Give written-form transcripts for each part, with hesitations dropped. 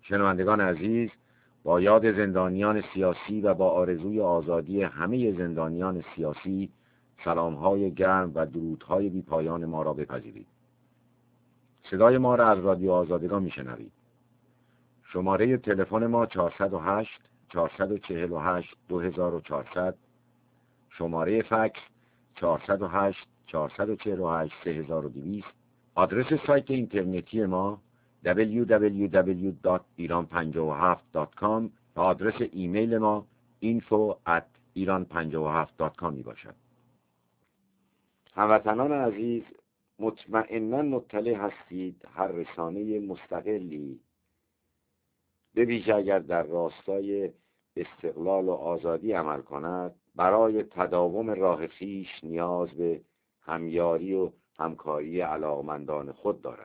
شنوندگان عزیز، با یاد زندانیان سیاسی و با آرزوی آزادی همه زندانیان سیاسی سلام‌های گرم و درودهای بی پایان ما را بپذیرید. صدای ما را از رادیو آزادگان میشنوید. شماره تلفن ما 408 448 2400، شماره فکس 408 448 3200، آدرس سایت اینترنتی ما www.iran57.com و آدرس ایمیل ما info@iran57.com می باشد. هموطنان عزیز، مطمئناً مطلع هستید هر رسانه مستقلی، به ویژه اگر در راستای استقلال و آزادی عمل کند، برای تداوم راه خویش نیاز به همیاری و همکاری علاقمندان خود دارد.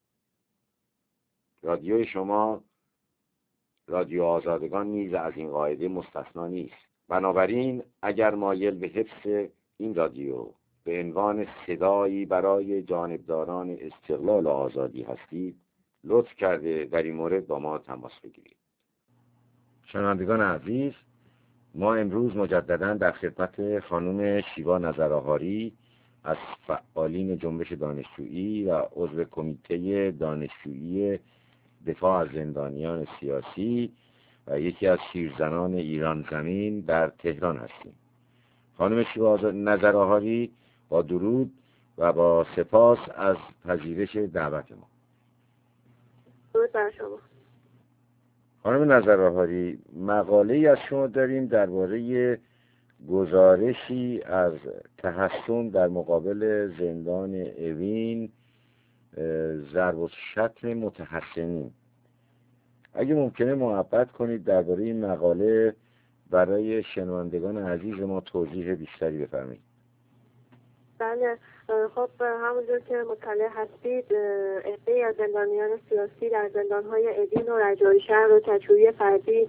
رادیو شما، رادیو آزادگان، نیز از این قاعده مستثنا نیست. بنابراین اگر مایل به حفظ این رادیو به عنوان صدایی برای جانبداران استقلال و آزادی هستید، لطف کرده در این مورد با ما تماس بگیرید. شنوندگان عزیز، ما امروز مجددا در خدمت خانم شیوا نظرآهاری از فعالین جنبش دانشجویی و عضو کمیته دانشجویی دفاع از زندانیان سیاسی و یکی از شیرزنان ایران زمین در تهران هستیم. خانم شیوا نظرآهاری، با درود و با سپاس از پذیرش دعوت ما. درود بر شما. خانم نظرآهاری، مقاله‌ای از شما داریم درباره گزارشی از تحصن در مقابل زندان اوین، ضرب الشتم متحصنین. اگه ممکنه محبت کنید درباره این مقاله برای شنوندگان عزیز ما توضیح بیشتری بفرمایید. بله، خب همونجور که مطلع هستید، عده‌ای از زندانیان سیاسی در زندان‌های اوین و رجایی شهر و کجروی فردی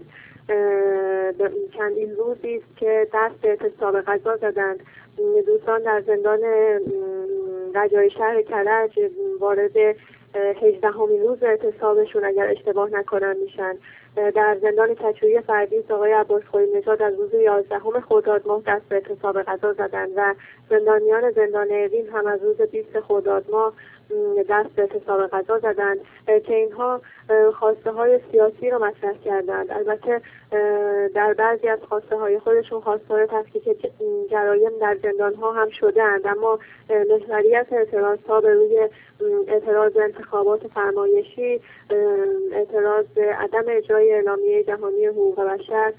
چندین روزی است که دست به اعتصاب غذا زدند. دوستان در زندان رجایی شهر کرج وارد 18مین روز اعتصابشون اگر اشتباه نکنم میشن. در زندان کجروی فردی آقای عباسخوی نژاد از روز 11 خرداد ماه دست به اعتصاب غذا زدند و زندانیان زندان اوین هم از روز 20 خرداد ماه دست به اعتصاب غذا زدند که اینها خواسته های سیاسی را مطرح کردند. البته در بعضی از خواسته های خودشون خواستار تفکیک جرایم در زندان ها هم شدند، اما محوریت اعتراض ها به روی اعتراض انتخابات فرمایشی، اعتراض عدم اجرای اعلامیه جهانی حقوق بشر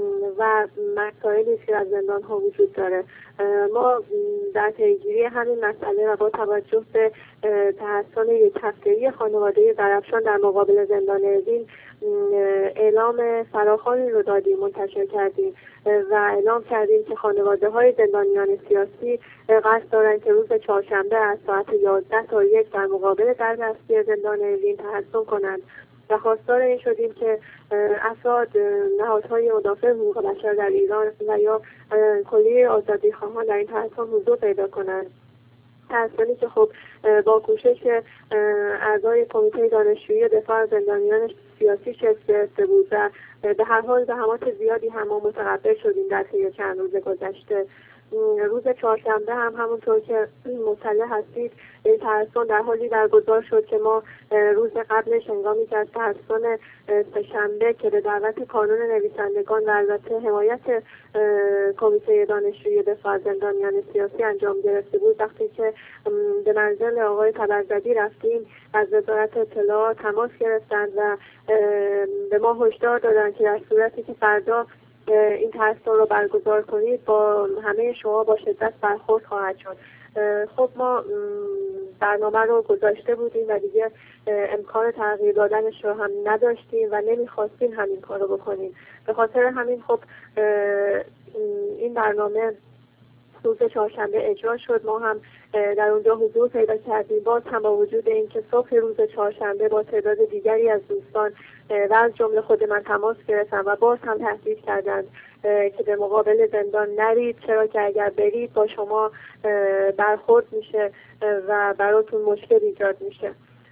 و مسائلی که از زندان ها وجود داره. ما در پیگیری همین مسئله و با توجه به تحصن یک هفته‌ای خانواده زرافشان در مقابل زندان اوین اعلام فراخوانی رو دادیم، منتشر کردیم و اعلام کردیم که خانواده های زندانیان سیاسی قصد دارند که روز چهارشنبه از ساعت 11 تا 1 در مقابل دربستی زندان اوین تحصن کنند و خواستار این شدیم که افراد نهادهای مدافع حقوق بشر در ایران و یا کلیه آزادی خواهان در این تحصن حضور پیدا کنند. تحصیلی که خب با کوشش اعضای کمیته دانشجویی دفاع از زندانیان سیاسی شکل گرفته بود و به هر حال زحمات زیادی هم ما متقبل شدیم در طی چند روز گذشته. روز چهارشنبه هم همونطور که مطلع هستید تحصن در حالی برگزار شد که ما روز قبلش هنگامی که از تحصن سه‌شنبه که به دعوت کانون نویسندگان و البته حمایت کمیته دانشجویی دفاع از زندانیان سیاسی انجام گرفته بود، وقتی که به منزل آقای تبرزدی رفتیم از وزارت اطلاع تماس گرفتند و به ما هشدار دادند که در صورتی که فردا این تحصن رو برگزار کنید با همه شما با شدت برخورد خواهد شد. خب ما برنامه رو گذاشته بودیم و دیگه امکان تغییر دادنش رو هم نداشتیم و نمیخواستیم همین کار رو بکنیم. به خاطر همین خب این برنامه روز چهارشنبه اجرا شد. ما هم در اونجا حضور پیدا کردیم، باز هم با وجود اینکه صبح روز چهارشنبه با تعداد دیگری از دوستان و از جمله خود من تماس گرفتم و باز هم تهدید کردند که به مقابل زندان نرید، چرا که اگر برید با شما برخورد میشه و براتون مشکل ایجاد میشه.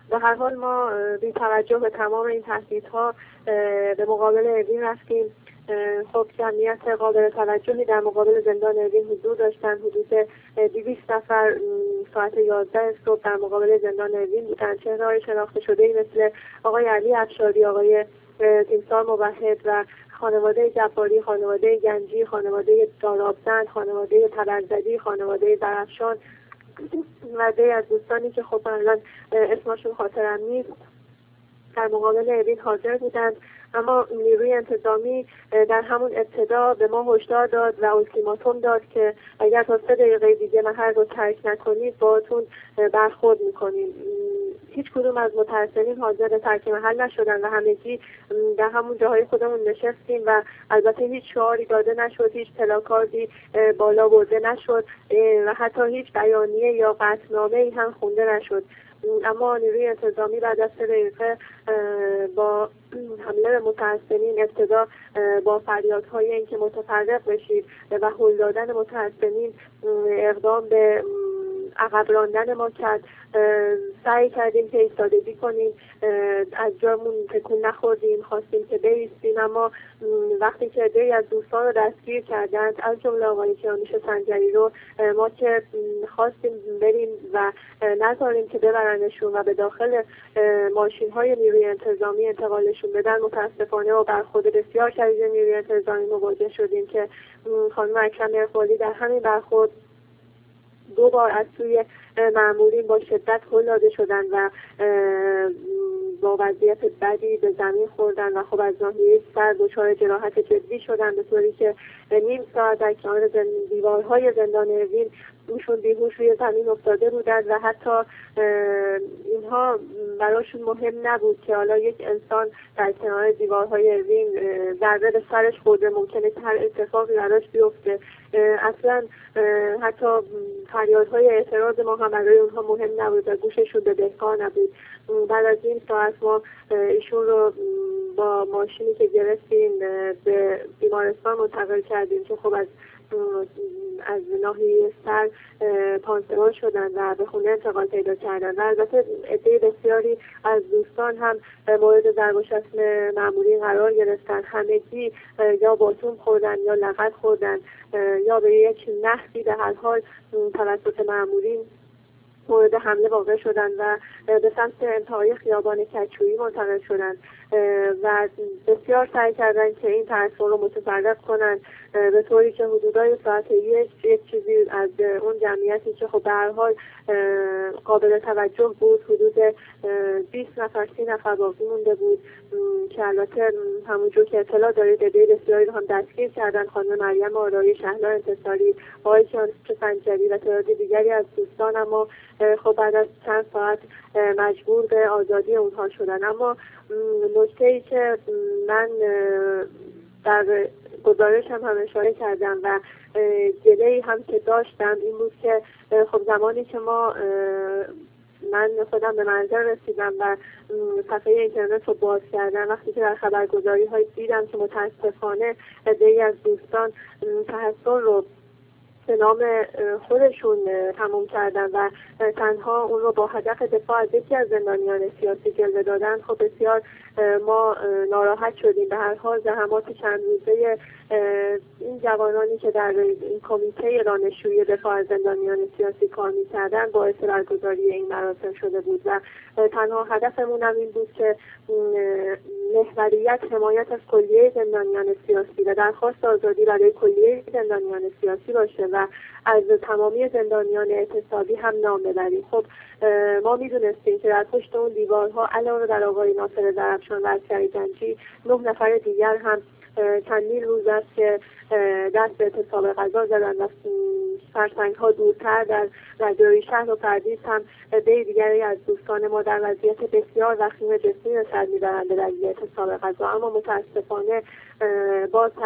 به هر حال ما بی توجه به تمام این تهدیدها به مقابل اوین رفتیم. خب جمعیت قابل توجهی در مقابل زندان اوین حضور داشتن. حدود 200 نفر ساعت 11 صبح در مقابل زندان اوین بودن. چهره‌های شناخته شده‌ای مثل آقای علی افشاری، آقای تیمسار موحد و خانواده جباری، خانواده گنجی، خانواده دارابزن، خانواده تبرزدی، خانواده درفشان و دی از دوستانی که خب الان اسمشون خاطرم نیست در مقابل اوین حاضر بودند. اما نیروی انتظامی در همون ابتدا به ما هشدار داد و اولتیماتوم داد که اگر تا 3 دقیقه دیگه محل رو ترک نکنید باهاتون برخورد میکنیم. هیچ کدوم از مترسمین حاضر ترک محل نشدن و همگی در همون جاهای خودمون نشستیم و البته هیچ شعاری داده نشد، هیچ پلاکاردی بالا برده نشد و حتی هیچ بیانیه یا قطعنامه‌ای هم خونده نشد. اما نیروی انتظامی بعد از 3 دقیقه با حمله به مترسمین ابتدا با فریادهای اینکه متفرق بشید و هل دادن مترسمین اقدام به عقب راندن ما کرد. سعی کردیم که ایستادگی کنیم، از جامون تکون نخوردیم، خواستیم که بایستیم، اما وقتی که عده‌ای از دوستان رو دستگیر کردند از جمله آقای کیانوش سنجری رو، ما که خواستیم بریم و نذاریم که ببرنشون و به داخل ماشین‌های نیروی انتظامی انتقالشون بدن، متاسفانه با برخورد بسیار شدید نیروی انتظامی مواجه شدیم که خانم اکرم اقبالی در همین برخورد 2 بار از سوی مأمورین با شدت هل داده شدند و با وضعیت بدی به زمین خوردن و خب از ناحیه سر دچار جراحت جدی شدند، به طوری که نیم ساعت در کنار دیوارهای زندان اوین ایشون بیهوش روی زمین افتاده بودند و حتی اینها براشون مهم نبود که حالا یک انسان در کنار دیوارهای اوین ضربه به سرش خورده، ممکنه که هر اتفاقی براش بیفته. اصلا حتی فریادهای اعتراض ما هم برای اونها مهم نبود و گوششون به بهکار نبود. بعد از این ساعت ما ایشون رو با ماشینی که گرفتیم به بیمارستان منتقل کردیم که خب از ناحیه سر پانسمان شدن و به خونه انتقال پیدا کردن و البته عده بسیاری از دوستان هم مورد ضرب و شتم مأمورین قرار گرفتن. همگی یا باتوم خوردن یا لغت خوردن یا به یک نحوی به هر حال توسط مأمورین مورد حمله واقع شدن و به سمت انتهای خیابان کچویی منتقل شدن و بسیار سعی کردن که این تعصب رو متفرق کنن، به طوری که حدودای ساعت یک چیزی از اون جمعیتی که خب به هر حال قابل توجه بود، حدود 20 نفر 30 نفر باقی مونده بود که البته همونجور که اطلاع دارید عده بسیاری رو هم دستگیر کردن. خانم مریم آرایی، شهلا انتصاری، آقای کیانوش سنجری و تعداد دیگری از دوستان، اما خب بعد از چند ساعت مجبور به آزادی اونها شدن. اما نکته‌ای که من در گزارش هم اشاره کردم و گله‌ای هم که داشتم این بود که خب زمانی که من خودم به منزل رسیدم و صفحه اینترنت رو باز کردم، وقتی که در خبرگزاری های دیدم که متاسفانه عده‌ای از دوستان تحصن رو به نام خودشون تموم کردن و تنها اون رو با هدف دفاع از یکی از زندانیان سیاسی جلوه دادن، خب بسیار ما ناراحت شدیم. به هر حال زحمات چند روزه این جوانانی که در این کمیته دانشجویی دفاع از زندانیان سیاسی کار می‌کردن باعث برگزاری این مراسم شده بود و تنها هدفمون هم این بود که محوریت حمایت از کلیه زندانیان سیاسی و درخواست آزادی برای کلیه زندانیان سیاسی باشه و از تمامی زندانیان اعتصابی هم نام ببریم. خب ما میدونستیم که در پشت اون دیوارها علاوه بر آقای ناصر درفشان و عسکری گنجی 9 نفر دیگر هم چندین روز است که دست به اعتصاب غذا زدن و فرسنگ‌ها دورتر در رجایی شهر و پردیس هم عده دیگری از دوستان ما در وضعیت بسیار وخیم جسمی به سر میبرند به دلیل اعتصاب غذا. اما متاسفانه باز هم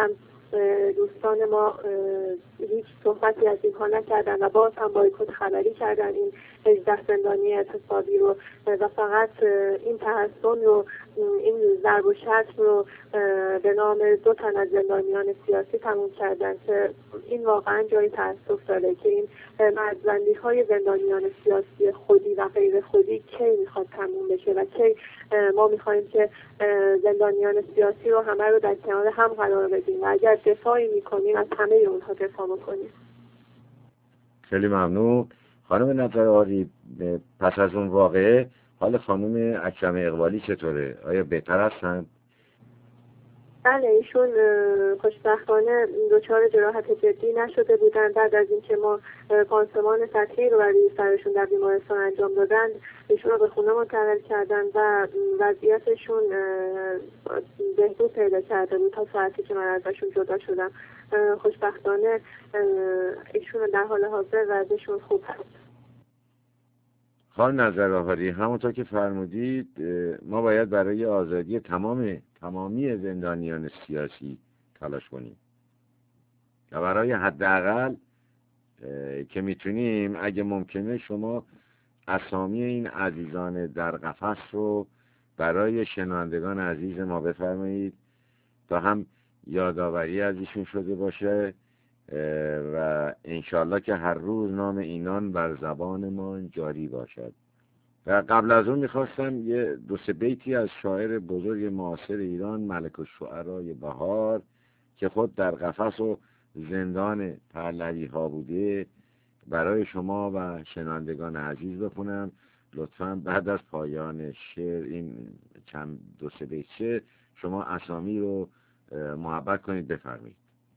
دوستان ما هیچ صحبتی از اینها نکردن و باز هم بایکوت خبری کردن این 18 زندانی اعتصابی رو و فقط این تحسن رو، این ضرب و شتم رو به نام 2 تن از زندانیان سیاسی تموم کردن که این واقعا جای تأسف داره که این مرزبندی های زندانیان سیاسی خودی و غیر خودی کی میخواد تموم بشه و کی ما میخوایم که زندانیان سیاسی رو همه رو در کنار هم قرار بدیم و اگر دفاعی میکنیم از همه اونها دفاع میکنیم. خیلی ممنون خانم نظرآری. پس از اون واقعه حال خانم اکرم اقبالی چطوره؟ آیا بهتر هستن؟ بله، ایشون خوشبختانه دچار جراحت جدی نشده بودن. بعد از اینکه ما پانسمان سطحی رو برای سرشون در بیمارستان انجام دادن، ایشون رو به خونه منتقل کردن و وضعیتشون بهبود پیدا کرده بود تا ساعتی که من ازشون جدا شدم. خوشبختانه ایشون در حال حاضر وضعشون خوب هست. خانم نظرآری، همونطور که فرمودید ما باید برای آزادی تمامی زندانیان سیاسی تلاش کنیم و برای حداقل که میتونیم اگه ممکنه شما اسامی این عزیزان در قفس رو برای شنوندگان عزیز ما بفرمایید تا هم یادآوری از ایشون شده باشه و انشالله که هر روز نام اینان بر زبان ما جاری باشد. و قبل از اون میخواستم یه 2-3 بیتی از شاعر بزرگ معاصر ایران ملک الشعرای بهار که خود در قفس و زندان پهلوی ها بوده برای شما و شنوندگان عزیز بخونم. لطفاً بعد از پایان شعر این چند 2-3 بیت شما اسامی رو محبت کنید بفرمایید.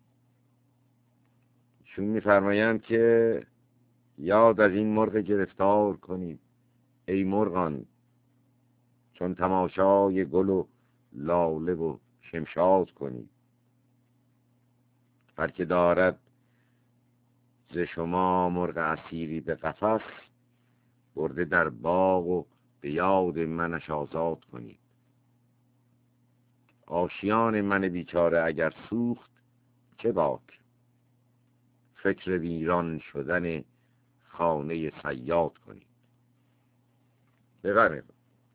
چون میفرمایند که یاد از این مرغ گرفتار کنید ای مرغان، چون تماشای گل و لاله و شمشاد کنید. هر که دارد ز شما مرغ اسیری به قفس، برده در باغ و به یاد منش آزاد کنید. آشیان من بیچاره اگر سوخت چه باک، فکر ویران شدن خانه صیاد کنید. بفرمایید.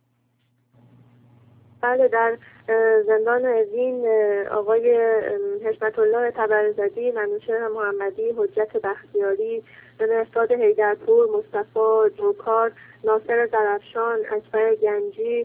بله، در زندان اوین آقای حشمت الله تبرزدی، منوچهر محمدی، حجت بختیاری، مهرداد حیدرپور، مصطفی جوکار، ناصر زرافشان، اکبر گنجی،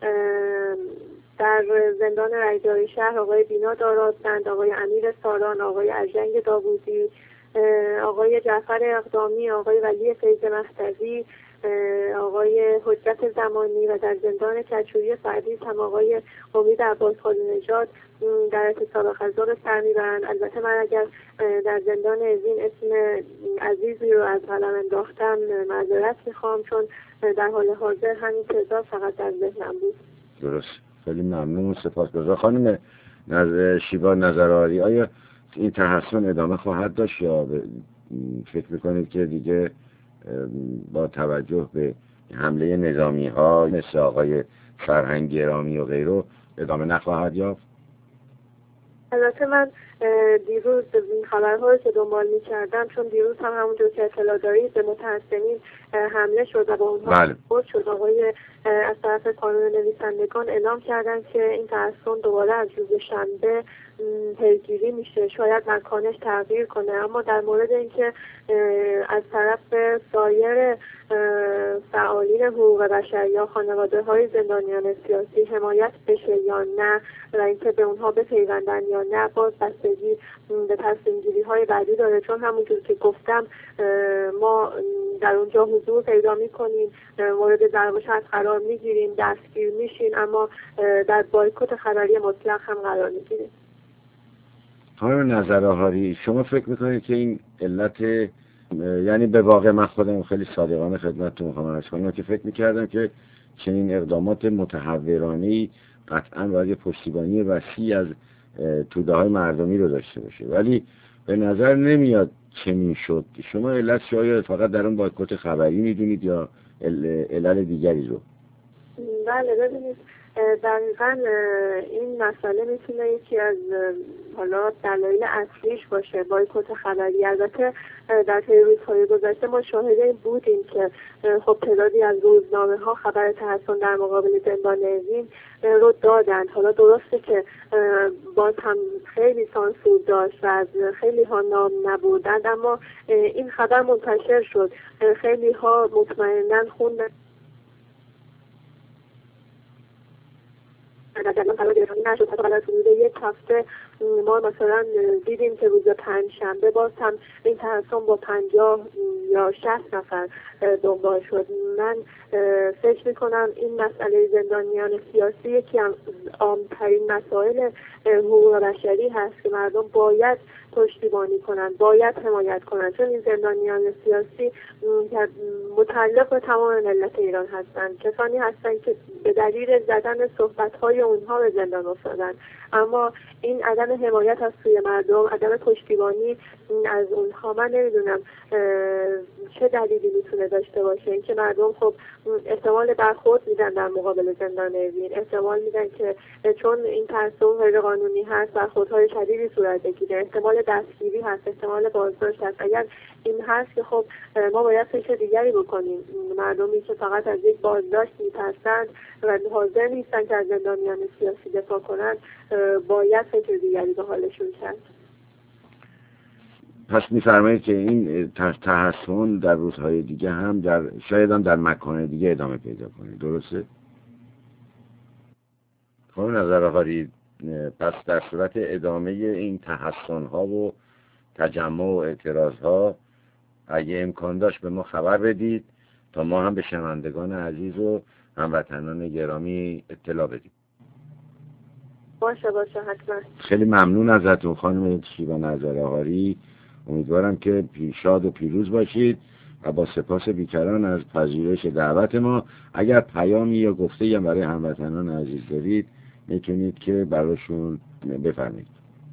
در زندان رجایی شهر آقای بینا دارابند، آقای امیر ساران، آقای ارژنگ داوودی، آقای جعفر اقدامی، آقای ولی فیض مهدوی، آقای حجت زمانی و در زندان کچوری فردیس هم آقای امید عباس خالونژاد در اعتصاب غذا سر میبرند. البته من اگر در زندان اوین اسم عزیزی رو از قلم انداختم معذرت میخوام، چون در حال حاضر همین تعداد فقط در ذهنم بود. درست، خیلی ممنون، سپاسگزار. خانم شیوا نظرآری، آیا این تحسن ادامه خواهد داشت یا فکر میکنید که دیگه با توجه به حمله نظامی ها مثل آقای فرهنگ گرامی و غیره ادامه نخواهد یافت؟ البته من دیروز خبرها رو که دنبال می‌کردم، چون دیروز هم همونجور که اطلاع دارید به متحسنین حمله شد و با اونها برخورد شد. آقای از طرف کانون نویسندگان اعلام کردن که این تحسن دوباره از روز شنبه پیگیری میشه، شاید مکانش تغییر کنه، اما در مورد اینکه از طرف سایر فعالین حقوق بشر یا خانواده های زندانیان سیاسی حمایت بشه یا نه و اینکه به اونها بپیوندن یا نه، باز بستگی به تصمیم گیری های بعدی داره، چون همونجور که گفتم ما در اونجا حضور پیدا میکنیم، مورد ضرب و شتم قرار میگیریم، دستگیر میشیم، اما در بایکوت خبری مطلق هم قرار میگیریم. خانم نظرآری، شما فکر میکنید که این علت، یعنی به واقع من خودم خیلی صادقانه خدمتتون میخوام عرض کنم که فکر میکردم که چنین اقدامات متحورانه‌ای قطعا باید پشتیبانی وسیع از توده های مردمی رو داشته باشه، ولی به نظر نمیاد چنین شد. شما علت شاید فقط در اون بایکوت خبری میدونید یا علل دیگری رو؟ بله ببینید دقیقا این مسئله میتونه یکی از حالا دلایل اصلیش باشه بایکوت خبری. البته در طی روزهای گذشته ما شاهد این بودیم که خب تعدادی از روزنامه ها خبر تحصن در مقابل زندان اوین رو دادند. حالا درسته که باز هم خیلی سانسور داشت و از خیلی ها نام نبردند، اما این خبر منتشر شد، خیلی ها مطمئناً خوندن نجریان قرار گرفتنی نشد. حتی قبل از حدود یک هفته ما مثلا دیدیم که روز پنجشنبه باز هم این تحصن با 50 یا 60 نفر دنبال شد. من فکر میکنم این مسئله زندانیان سیاسی یکی از عامترین مسائل حقوق بشری هست که مردم باید پشتیبانی کنند، باید حمایت کنند، چون این زندانیان سیاسی متعلق به تمام ملت ایران هستند. کسانی هستند که به دلیل زدن صحبت‌های اونها به زندان افتادند، اما این عدم حمایت از سوی مردم، عدم پشتیبانی از اونها، من نمیدونم چه دلیلی میتونه داشته باشه. اینکه مردم خب احتمال برخورد میدن در مقابل زندان اوین، احتمال میدن که چون این تحصن غیر قانونی هست برخوردهای شدیدی صورت بگیره، احتمال دستگیری هست، احتمال بازداشت هست. اگر این هست که خب ما باید فکر دیگری بکنیم. مردمی که فقط از یک بازداشت میترسند و حاضر نیستن که از زندانیان سیاسی دفاع کنند، باید فکر دیگری به حالشون کرد. پس می‌فرمایید که این تحصن در روزهای دیگه هم شاید هم در مکان دیگه ادامه پیدا کنه، درسته؟ خانم نظرآفرید، پس در صورت ادامه این تحصن‌ها و تجمع و اعتراض‌ها اگه امکان داشت به ما خبر بدید تا ما هم به شنوندگان عزیز و هموطنان گرامی اطلاع بدیم. باشه حتما. خیلی ممنون ازتون خانم شیوا نظرآفرید. امیدوارم که شاد و پیروز باشید و با سپاس بیکران از پذیرش دعوت ما. اگر پیامی یا گفته‌ای برای هموطنان عزیز دارید میتونید که براشون بفرمایید.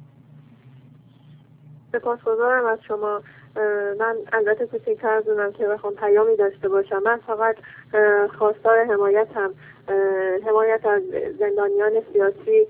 سپاسگزارم از شما. من البته کوچکتر از اونم که بخوام پیامی داشته باشم. من فقط خواستار حمایت از زندانیان سیاسی.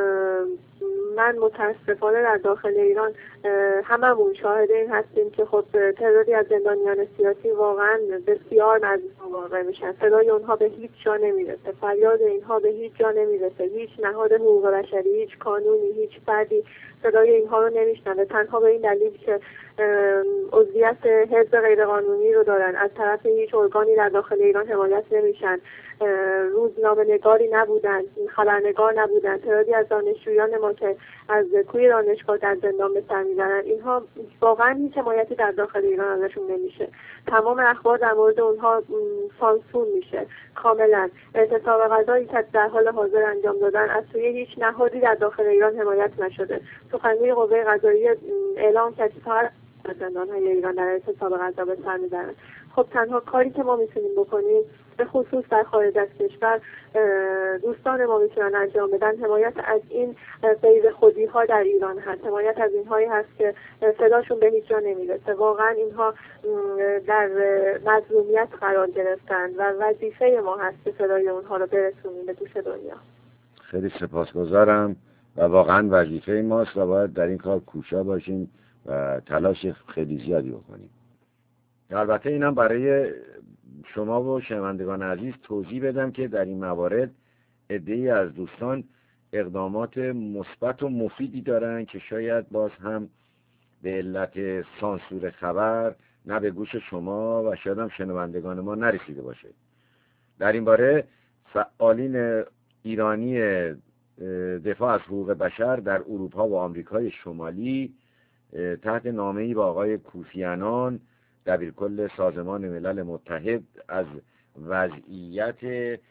من متاسفانه در داخل ایران هممون شاهد این هستیم که خب تعدادی از زندانیان سیاسی واقعا بسیار نزدیک واقع میشن. صدای اونها به هیچ جا نمیرسه، فریاد اینها به هیچ جا نمیرسه. هیچ نهاد حقوق بشری، هیچ قانونی، هیچ فردی صدای اینها رو نمیشنوه، تنها به این دلیل که عضویت حزب غیرقانونی رو دارن. از طرف هیچ ارگانی در داخل ایران حمایت نمیشن. روزنامه‌نگاری نبودن، خبرنگار نبودن. تعدادی از دانشجویان ما که از کوی دانشگاه در زندان به سر میبرن، اینها واقعا هیچ حمایتی در داخل ایران ازشون نمیشه. تمام اخبار در مورد اونها سانسور میشه کاملا. اعتصاب غذایی که در حال حاضر انجام دادن از سوی هیچ نهادی در داخل ایران حمایت نشده. سخنگوی قوه قضاییه اعلام کرد که فقط زندان‌های ایران در اعتصاب غذا به سر میبرن. خب تنها کاری که ما میتونیم بکنیم، به خصوص در خارج از کشور دوستان ما میتونن انجام بدن، حمایت از این غیر خودی ها در ایران هست. حمایت از اینهایی هست که صداشون به هیچ جا نمیرسه. واقعا اینها در مظلومیت قرار گرفتن و وظیفه ما هست که صدای اونها رو برسونیم به گوش دنیا. خیلی سپاسگزارم و واقعا وظیفه ماست و باید در این کار کوشا باشیم و تلاش خیلی زیادی بکنیم. البته اینم برای شما و شنوندگان عزیز توضیح بدم که در این موارد عده‌ای از دوستان اقدامات مثبت و مفیدی دارن که شاید باز هم به علت سانسور خبر نه به گوش شما و شاید هم شنوندگان ما نرسیده باشه. در این باره فعالین ایرانی دفاع از حقوق بشر در اروپا و آمریکای شمالی تحت نامه‌ای با آقای کوفی عنان دبیرکل سازمان ملل متحد از وضعیت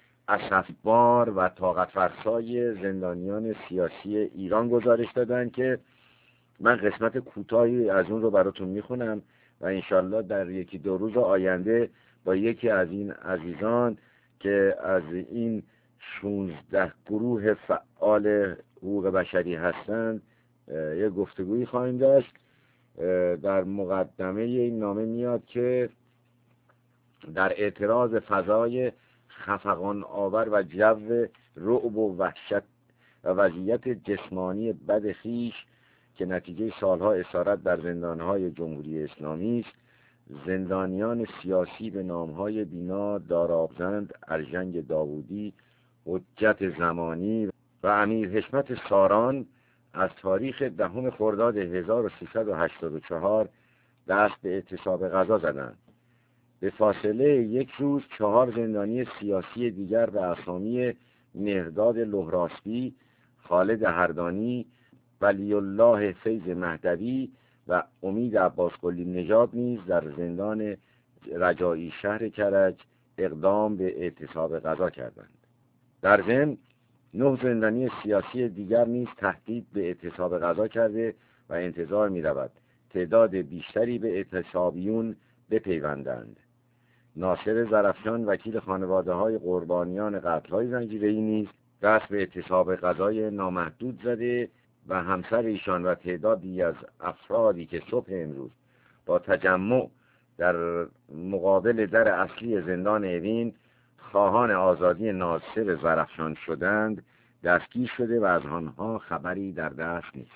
اسفبار و طاقت فرسای زندانیان سیاسی ایران گزارش دادن که من قسمت کوتاهی از اون رو براتون میخونم و انشالله در یکی دو روز آینده با یکی از این عزیزان که از این 16 گروه فعال حقوق بشری هستند یک گفتگویی خواهیم داشت. در مقدمه این نامه میاد که در اعتراض فضای خفقان آور و جو رعب و وحشت و وضعیت جسمانی بد خویش که نتیجه سالها اسارت در زندانهای جمهوری اسلامی است، زندانیان سیاسی به نامهای بینا، دارابزند، ارژنگ داوودی، حجت زمانی و امیر حشمت ساران از تاریخ 10 خرداد 1384 دست به اعتصاب غذا زدند. به فاصله 1 روز 4 زندانی سیاسی دیگر به اسامی مهرداد لهراسبی، خالد هردانی، ولی الله فیض مهدوی و امید عباس قلی نژاد نیز در زندان رجایی شهر کرج اقدام به اعتصاب غذا کردند. در ضمن 9 زندانی سیاسی دیگر نیز تهدید به اعتصاب غذا کرده و انتظار می رود تعداد بیشتری به اعتصابیون بپیوندند. ناصر زرفشان وکیل خانواده های قربانیان قتل های زنجیره‌ای نیز دست به اعتصاب غذای نامحدود زده و همسر ایشان و تعدادی از افرادی که صبح امروز با تجمع در مقابل در اصلی زندان اوین خواهان آزادی ناصر زرفشان شدند دستگیر شده و از آنها خبری در دست نیست.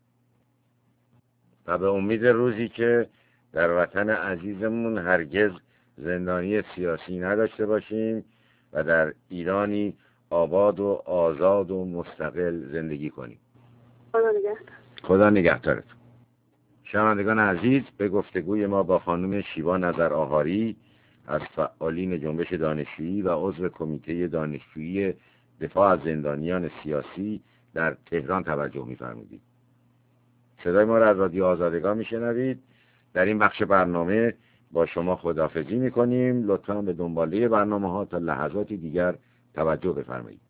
و به امید روزی که در وطن عزیزمون هرگز زندانی سیاسی نداشته باشیم و در ایرانی آباد و آزاد و مستقل زندگی کنیم. خدا نگهدارت. شنوندگان عزیز، به گفتگوی ما با خانم شیوا نظر آهاری از فعالین جنبش دانشجویی و عضو کمیته دانشجویی دفاع از زندانیان سیاسی در تهران توجه می‌فرمایید. صدای ما را از رادیو آزادگان میشنوید. در این بخش برنامه با شما خداحافظی میکنیم. لطفاً به دنباله برنامه‌ها تا لحظاتی دیگر توجه بفرمایید.